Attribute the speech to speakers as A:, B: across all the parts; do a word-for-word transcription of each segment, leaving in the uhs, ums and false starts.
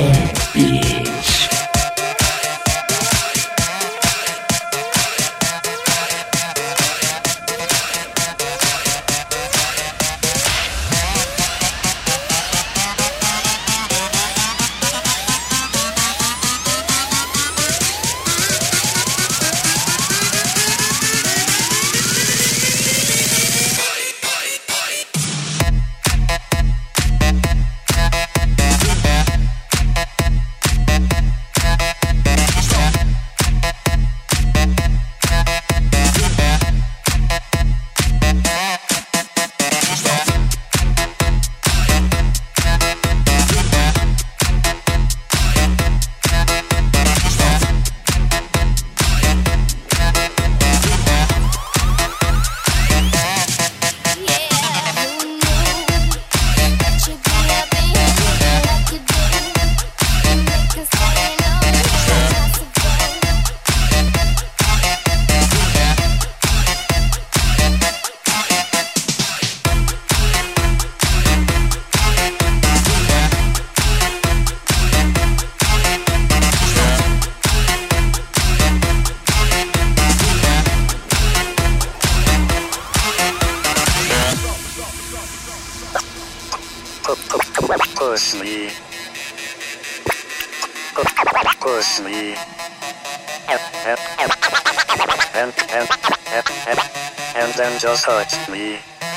A: Push me. Push me. And, and, and, and, and, and then just touch me.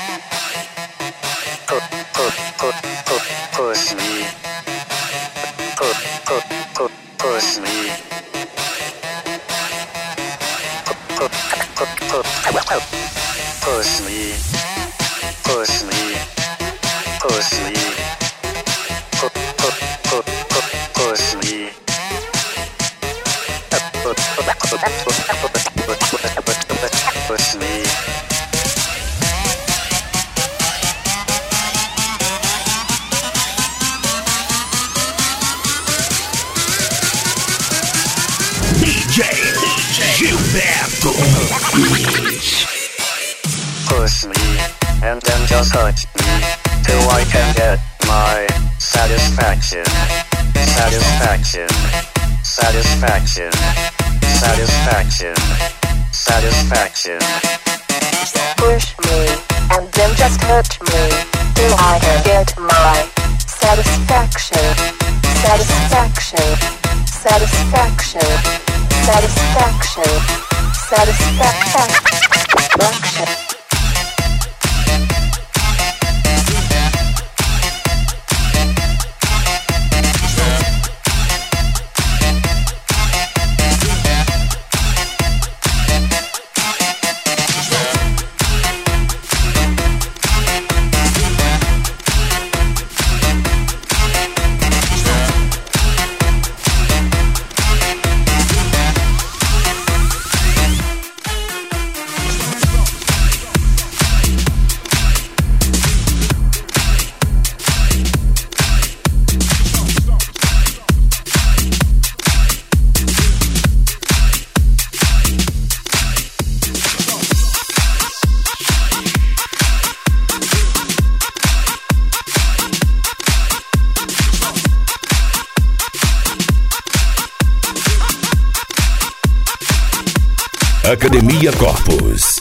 A: Put, put, put, put, push me. Put, put, put, push me. Put, put, put, put, push me. Push me. Push me. Put, put, put, put, push me. Put, put, put, put, put, push me.
B: D J Gilberto.
A: Push me, and then just touch me, till I can get my satisfaction, satisfaction, satisfaction, satisfaction, satisfaction.
C: Push me, and then just touch me, till I can get my satisfaction, satisfaction, satisfaction, satisfaction, satisfaction, satisfaction.
B: Academia Corpus.